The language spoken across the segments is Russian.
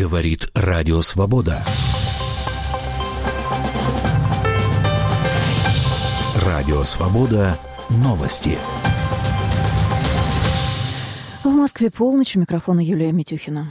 Говорит Радио Свобода. Радио Свобода. Новости. В Москве полночь. У микрофона Юлия Митюхина.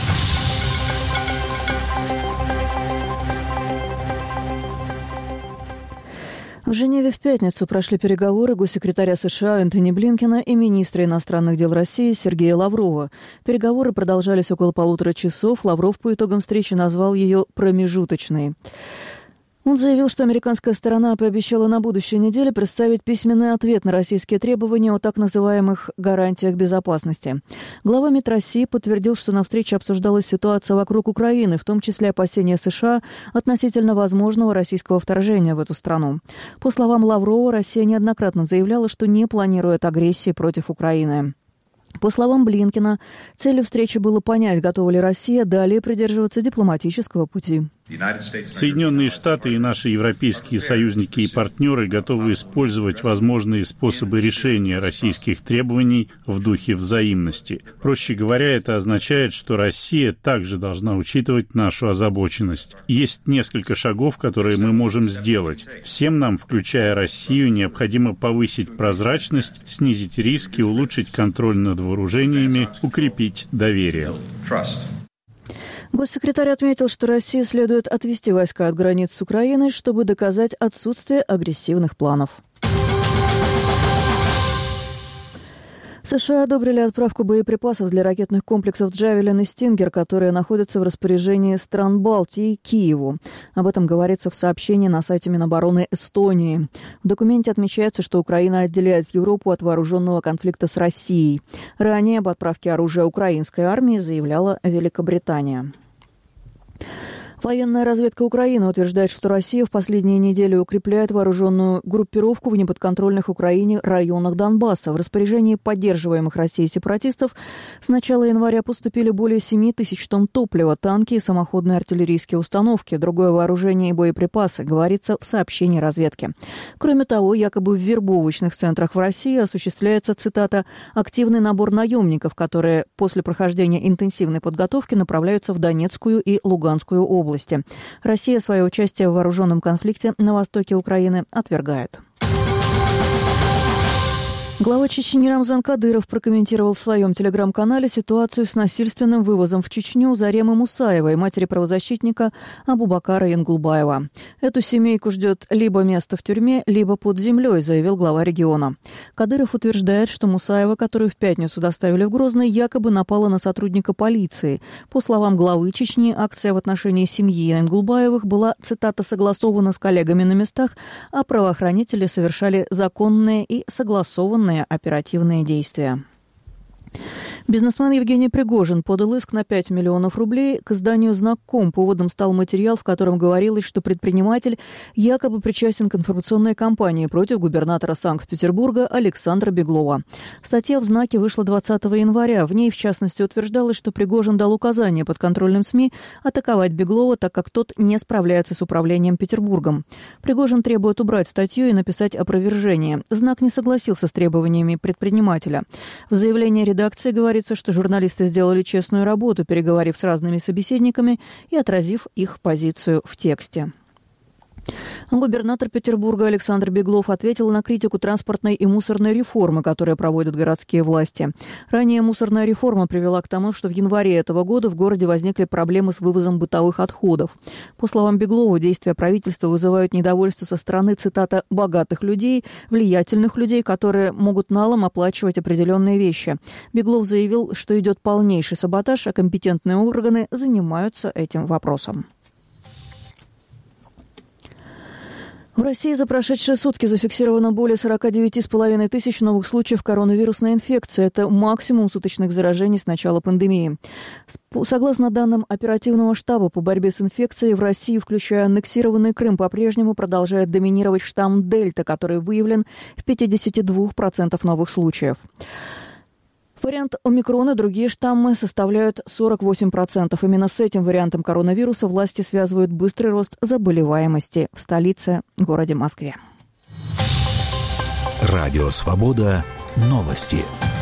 В Женеве в пятницу прошли переговоры госсекретаря США Энтони Блинкена и министра иностранных дел России Сергея Лаврова. Переговоры продолжались около 1,5 часа. Лавров по итогам встречи назвал ее промежуточной. Он заявил, что американская сторона пообещала на будущей неделе представить письменный ответ на российские требования о так называемых гарантиях безопасности. Глава МИД России подтвердил, что на встрече обсуждалась ситуация вокруг Украины, в том числе опасения США относительно возможного российского вторжения в эту страну. По словам Лаврова, Россия неоднократно заявляла, что не планирует агрессии против Украины. По словам Блинкена, целью встречи было понять, готова ли Россия далее придерживаться дипломатического пути. Соединенные Штаты и наши европейские союзники и партнеры готовы использовать возможные способы решения российских требований в духе взаимности. Проще говоря, это означает, что Россия также должна учитывать нашу озабоченность. Есть несколько шагов, которые мы можем сделать. Всем нам, включая Россию, необходимо повысить прозрачность, снизить риски, улучшить контроль над вооружениями, укрепить доверие. Госсекретарь отметил, что России следует отвести войска от границ с Украиной, чтобы доказать отсутствие агрессивных планов. США одобрили отправку боеприпасов для ракетных комплексов «Джавелин» и «Стингер», которые находятся в распоряжении стран Балтии, Киеву. Об этом говорится в сообщении на сайте Минобороны Эстонии. В документе отмечается, что Украина отделяет Европу от вооруженного конфликта с Россией. Ранее об отправке оружия украинской армии заявляла Великобритания. Военная разведка Украины утверждает, что Россия в последние недели укрепляет вооруженную группировку в неподконтрольных Украине районах Донбасса. В распоряжении поддерживаемых Россией сепаратистов с начала января поступили более 7 тысяч тонн топлива, танки и самоходные артиллерийские установки, другое вооружение и боеприпасы, говорится в сообщении разведки. Кроме того, якобы в вербовочных центрах в России осуществляется, цитата, «активный набор наемников, которые после прохождения интенсивной подготовки направляются в Донецкую и Луганскую области». Россия свое участие в вооруженном конфликте на востоке Украины отвергает. Глава Чечни Рамзан Кадыров прокомментировал в своем телеграм-канале ситуацию с насильственным вывозом в Чечню Заремы Мусаевой, матери правозащитника Абубакара Янгулбаева. Эту семейку ждет либо место в тюрьме, либо под землей, заявил глава региона. Кадыров утверждает, что Мусаева, которую в пятницу доставили в Грозный, якобы напала на сотрудника полиции. По словам главы Чечни, акция в отношении семьи Янгулбаевых была, цитата, согласована с коллегами на местах, а правоохранители совершали законные и согласованные оперативные действия. Бизнесмен Евгений Пригожин подал иск на 5 миллионов рублей к изданию «Знак.ком». Поводом стал материал, в котором говорилось, что предприниматель якобы причастен к информационной кампании против губернатора Санкт-Петербурга Александра Беглова. Статья в «Знаке» вышла 20 января. В ней, в частности, утверждалось, что Пригожин дал указание подконтрольным СМИ атаковать Беглова, так как тот не справляется с управлением Петербургом. Пригожин требует убрать статью и написать опровержение. «Знак» не согласился с требованиями предпринимателя. В заявлении редакции говорится, что журналисты сделали честную работу, переговорив с разными собеседниками и отразив их позицию в тексте. Губернатор Петербурга Александр Беглов ответил на критику транспортной и мусорной реформы, которые проводят городские власти. Ранее мусорная реформа привела к тому, что в январе этого года в городе возникли проблемы с вывозом бытовых отходов. По словам Беглова, действия правительства вызывают недовольство со стороны, цитата, «богатых людей, влиятельных людей, которые могут налом оплачивать определенные вещи». Беглов заявил, что идет полнейший саботаж, а компетентные органы занимаются этим вопросом. В России за прошедшие сутки зафиксировано более 49,5 тысяч новых случаев коронавирусной инфекции. Это максимум суточных заражений с начала пандемии. Согласно данным оперативного штаба по борьбе с инфекцией, в России, включая аннексированный Крым, по-прежнему продолжает доминировать штамм Дельта, который выявлен в 52% новых случаев. Вариант омикрона и другие штаммы составляют 48%. Именно с этим вариантом коронавируса власти связывают быстрый рост заболеваемости в столице, городе Москве. Радио «Свобода». Новости.